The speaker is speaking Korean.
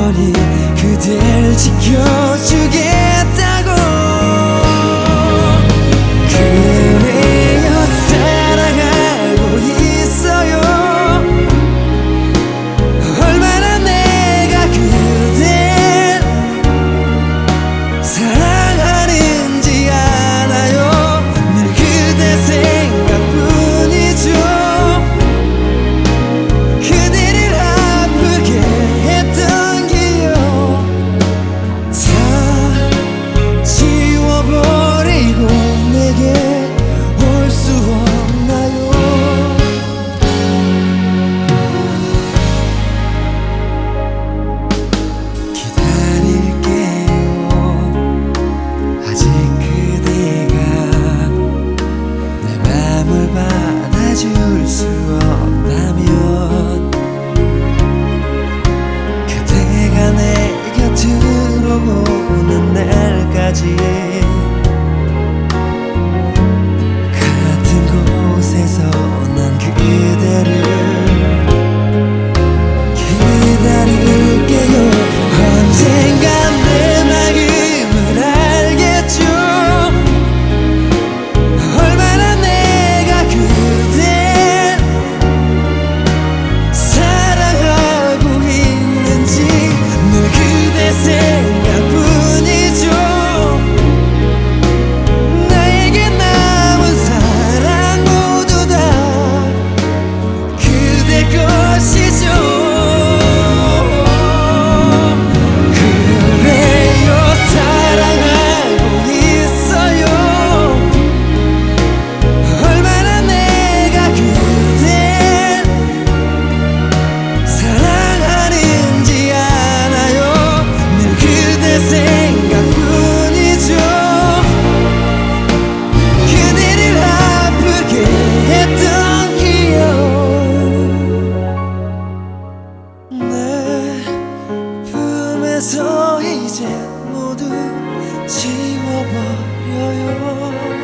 영원히 그댈 지켜주겠다고. 그래요 사랑하고 있어요. 얼마나 내가 그댈 사랑하는지 아나요. 늘 그대 생각뿐이죠. 그대를 아프게 했던 기억 다 지워버리고 내게 올 수 없나요. 기다릴게요. 아직 그대가 내 맘을 받아줄 수 없다면 그대가 내 곁으로 오는 날까지 같은 곳에서 난 그대를 기다릴게요. 언젠간 내 마음을 알겠죠. 얼마나 내가 그댈 사랑하고 있는지 늘 그대 생각뿐이죠. 나에게 남은 사랑 모두 다 그대 것이죠. 그래요 사랑하고 있어요. 얼마나 내가 그댈 사랑하는지 아나요. 늘 그대 생각뿐이죠. 그대를 아프게 했던 기억 내 품에서 이제 모두 지워버려요.